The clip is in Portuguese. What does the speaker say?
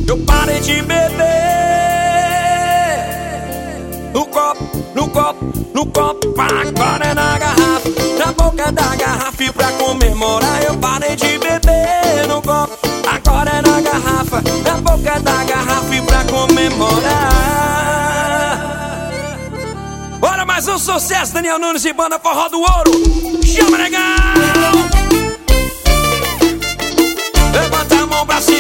Eu parei de beber. No copo, no copo, no copo, agora é na garrafa, na boca da garrafa. E pra comemorar eu parei de beber. No copo, agora é na garrafa, na boca da garrafa. E pra comemorar, bora mais um sucesso, Daniel Nunes e Banda Forró do Ouro. Chama, legal! Levanta a mão pra cima.